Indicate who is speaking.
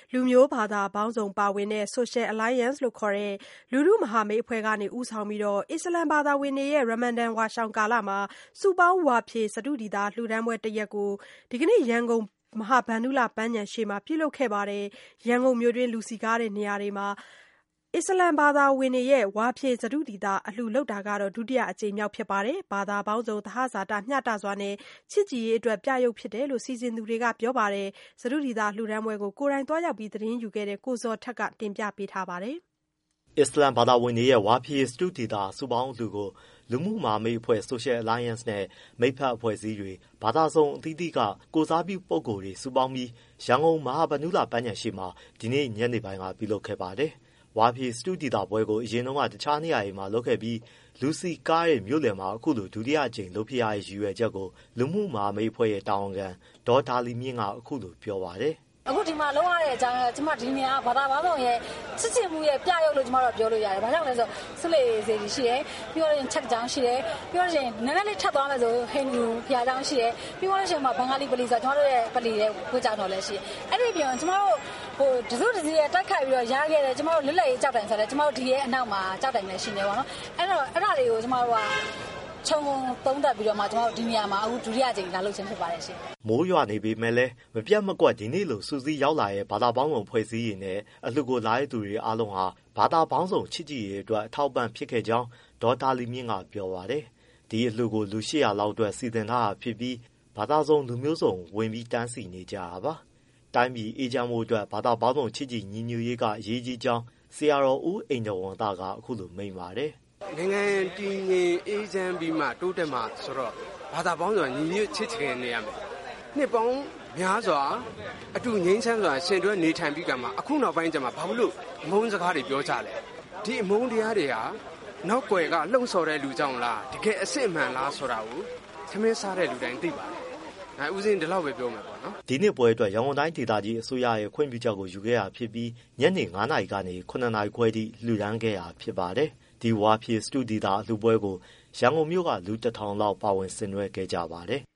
Speaker 1: လူမျိုးဘာသာပေါင်းစုံပါဝင်တဲ့ Social Alliance လို့ခေါ်တဲ့လူထုမဟာမိတ်အဖွဲ့ကဦးဆောင်ပြီး အစ္စလာမ်ဘာသာဝင်တွေရဲ့ Ramadan ဝါရှောင်ကာလမှာ စုပေါင်းဝါဖြေစတုဒီသာလှူဒါန်းပွဲတရပ်ကို ဒီကနေ့ ရန်ကုန်မဟာဗန္ဓုလပန်းခြံရှေ့မှာပြုလုပ်ခဲ့ပါတယ်။ ရန်ကုန်မြို့တွင်း လူစည်ကားတဲ့နေရာတွေမှာ အစ္စလာမ်ဘာသာဝင်တွေရဲ့ ဝါဖြေစတုဒီသာအလှူလုပ်တာ ဒုတိယအကြိမ်မြောက်ဖြစ်ပါတယ်။ ဘာသာပေါင်းစုံ သဟဇာတမျှတစွာနဲ့ ချစ်ကြည်ရေးအတွက်ပြယုဂ်ဖြစ်တယ်လို့ စီစဉ်သူတွေကပြောပါတယ်။ စတုဒီသာလှူဒါန်းပွဲကို ကိုယ်တိုင်သွားရောက်သတင်းယူခဲ့တဲ့ ကိုဇော်ထက်က တင်ပြပေးထားပါတယ်
Speaker 2: ။ အစ္စလာမ်ဘာသာဝင်တွေရဲ့ ဝါဖြေစတုဒီသာစုပေါင်းအလှူကို လူမှုမဟာမိတ်အဖွဲ့ Social Alliance နဲ့ မိတ်ဖက်အဖွဲ့အစည်းတွေ၊ ဘာသာစုံအသီးသီးက ကိုယ်စားပြုပုဂ္ဂိုလ်တွေ စုပေါင်းပြီး ရန်ကုန်မဟာဗန္ဓုလပန်းခြံရှေ့မှာ ဒီနေ့ညနေပိုင်းက ပြုလုပ်ခဲ့ပါတယ်။ ဝါဖြေစတုဒီသာပွဲကို အရင်တုန်းက တခြားနေရာတွေမှာလုပ်ခဲ့ပြီး လူစည်ကားတဲ့မြို့လယ်မှာ အခုလို ဒုတိယအကြိမ်လုပ်ဖြစ်ရတဲ့ ရည်ရွယ်ချက်ကို လူမှုမဟာမိတ်အဖွဲ့ရဲ့ တာဝန်ခံ ဒေါ်ဒါလီမြင့်က အခုလိုပြောပါတယ်။
Speaker 3: “အခုဒီမှာလုပ်ရတဲ့အကြောင်းက ဒီနေရာကဘာသာပေါင်းစုံရဲ့ချစ်ကြည်မှုရဲ့ပြယုဂ်လို့ပြောလို့ရတယ်။ ဘာကြောင့်လဲဆိုတော့ ဆူးလေစေတီရှိတယ်၊ ပြီးတော့ချက်ကျောင်းရှိတယ်၊ ပြီးတော့နည်းနည်းလေးထပ်သွားမယ်ဆို ဟိန္ဒူဘုရားကျောင်းရှိတယ်၊ ပြီးတော့ဘင်္ဂါလီပလီဆိုတာကျွန်မတို့ရဲ့ပလီရဲ့ဝတ်ကျောင်းတော်လည်းရှိတယ်။ အဲ့ဒီအပြင်ကျွန်မတို့တစုတစည်းရဲ့တိုက်ခိုက်ပြီးတော့ရခဲ့တဲ့ကျွန်မတို့လွတ်လပ်ရေးကျောက်တိုင်ဆိုလည်းကျွန်မတို့ဒီရဲ့အနောက်မှာကျောက်တိုင်လည်းရှိနေပေါ့နော်။ အဲ့ဒါတွေကိုကျွန်မတို့ကခြုံသုံးသပ်ပြီးတော့မှကျွန်တော်တို့ဒီနေရာမှာအခုဒုတိယအကြိမ်လာလုပ်ခြင်းဖြစ်ပါတယ်ရှင်။
Speaker 2: ” မိုးရွာနေပေမဲ့လည်း မပြတ်မကွက်ဒီနေ့လိုစုစည်းရောက်လာတဲ့ဘာသာပေါင်းစုံအဖွဲ့အစည်းတွေနဲ့ အလှူကိုလာတဲ့သူတွေအားလုံးဟာ ဘာသာပေါင်းစုံချစ်ကြည်ရေးအတွက် အထောက်အပံ့ဖြစ်ခဲ့ကြောင်း ဒေါ်ဒါလီမြင့်ကပြောပါတယ်။ ဒီအလှူကို လူ 800 လောက်အတွက် စီစဉ်ထားတာဖြစ်ပြီး ဘာသာစုံလူမျိုးစုံဝင်ပြီးတန်းစီနေကြတာပါ။ တိုင်းပြည်အေးချမ်းဖို့အတွက် ဘာသာပေါင်းစုံချစ်ကြည်ညီညွတ်ရေးကအရေးကြီးကြောင်း ဆရာတော်ဦးအိန္ဒဝံသက အခုလိုမိန့်ပါတယ်။
Speaker 4: “နိုင်ငံတည်ငြိမ်အေးချမ်းပြီးမှတိုးတက်မှဆိုတော့ဘာသာပေါင်းစုံညီညွတ်ချစ်ခင်နေရမယ်။ နှစ်ပေါင်းများစွာအတူငြိမ်းချမ်းစွာရှင်တွဲနေထိုင်ပြီးကမှအခုနောက်ပိုင်းကျမှဘာလို့အမုန်းစကားတွေပြောကြလဲ။ ဒီအမုန်းတရားတွေဟာနောက်ွယ်ကလှုံ့ဆော်တဲ့လူကြောင့်လားတကယ်အစစ်အမှန်လားဆိုတာကိုထမင်းစားတဲ့လူတိုင်းသိပါတယ်။ဦးဇင်းဒီလောက်ပဲပြောမယ်ပေါ့နော်။ ”
Speaker 2: ဒီနှစ်ပွဲအတွက် ရန်ကုန်တိုင်းဒေသကြီးအစိုးရရဲ့ခွင့်ပြုချက်ကိုယူခဲ့တာဖြစ်ပြီး ညနေ 5 နာရီကနေ 7 နာရီခွဲအထိ လှူဒါန်းခဲ့တာဖြစ်ပါတယ်။ ဒီဝါဖြေစတုဒီသာအလှူပွဲကို ရန်ကုန်မြို့က လူ 1,000 လောက်ပါဝင်ဆင်နွှဲခဲ့ကြပါတယ်။